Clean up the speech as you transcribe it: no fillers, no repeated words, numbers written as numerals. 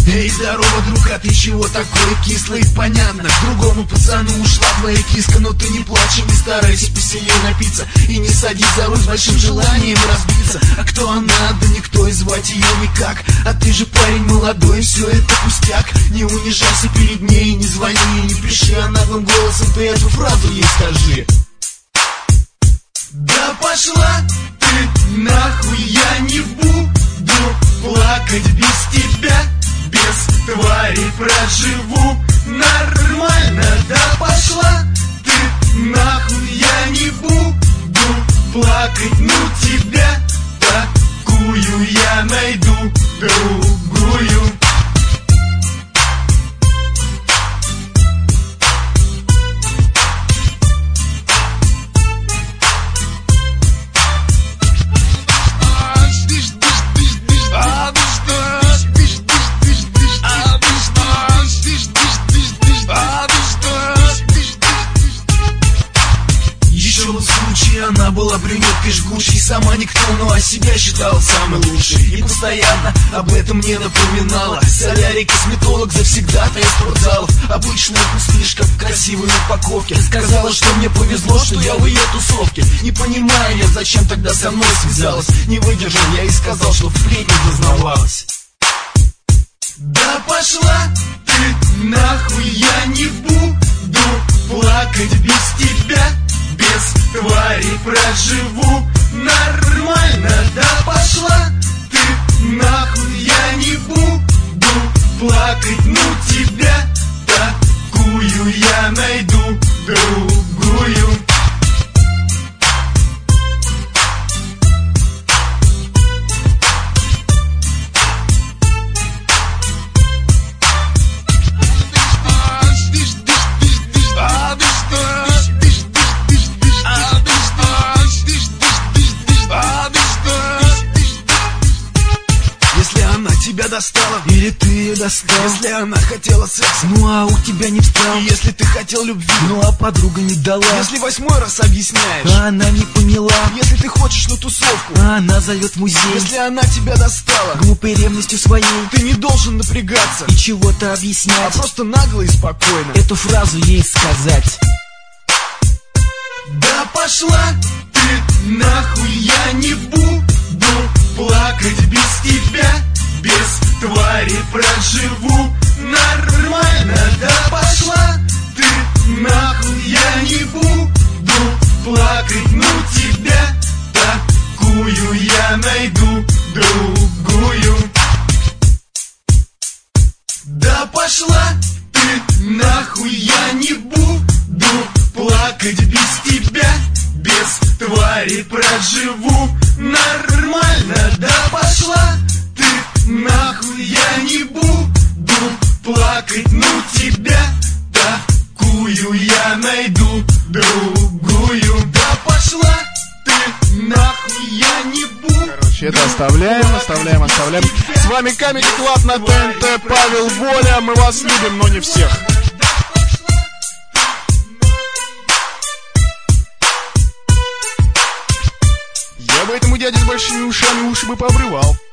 Эй, здорово, друг, а ты чего такой кислый? Понятно, к другому пацану ушла твоя киска. Но ты не плачь и не старайся посильнее напиться, и не садись за руль с большим желанием разбиться. А кто она? Да никто, и звать ее никак. А ты же парень молодой, все это пустяк. Не унижайся перед ней, не звони и не пиши, а наглым голосом ты эту фразу ей скажи. Да пошла ты нахуй, я не буду плакать без тебя. Без твари проживу нормально. Да пошла ты нахуй, я не буду плакать. Ну тебя такую я найду другую. Она была брюнеткой жгучей, сама никто, но о себя считала самой лучшей. И постоянно об этом мне напоминала. Солярий, косметолог, завсегдатая спортзалов. Обычная пустышка в красивой упаковке. Сказала, что мне повезло, что я в ее тусовке. Не понимаю я, зачем тогда со мной связалась. Не выдержал я и сказал, что впредь не дознавалась. Да пошла ты нахуй, я не буду плакать без тебя. Без твари проживу нормально. Да пошла ты нахуй, я не буду плакать. Ну тебя такую я найду другую. Тебя достала, или ты ее достал? Если она хотела секса, ну а у тебя не встал. И если ты хотел любви, ну а подруга не дала. Если 8-й раз объясняешь, а она не поняла. Если ты хочешь на тусовку, а она зовет в музей. Если она тебя достала глупой ревностью своей, ты не должен напрягаться и чего-то объяснять, а просто нагло и спокойно эту фразу ей сказать. Да пошла ты нахуй, я не буду плакать без тебя. Без твари проживу нормально. Да пошла ты нахуй, я не буду плакать. Ну тебя такую я найду другую. Да пошла ты нахуй, я не буду плакать без тебя. Без твари проживу нормально. Да пошла ты нахуй, я не буду плакать. Ну тебя такую я найду другую. Да пошла ты нахуй, я не буду. Короче, это оставляем. С вами Comedy Club на ТНТ, Павел Воля. Мы вас любим, но не всех. Я бы этому дяде с большими ушами уши бы пообрывал.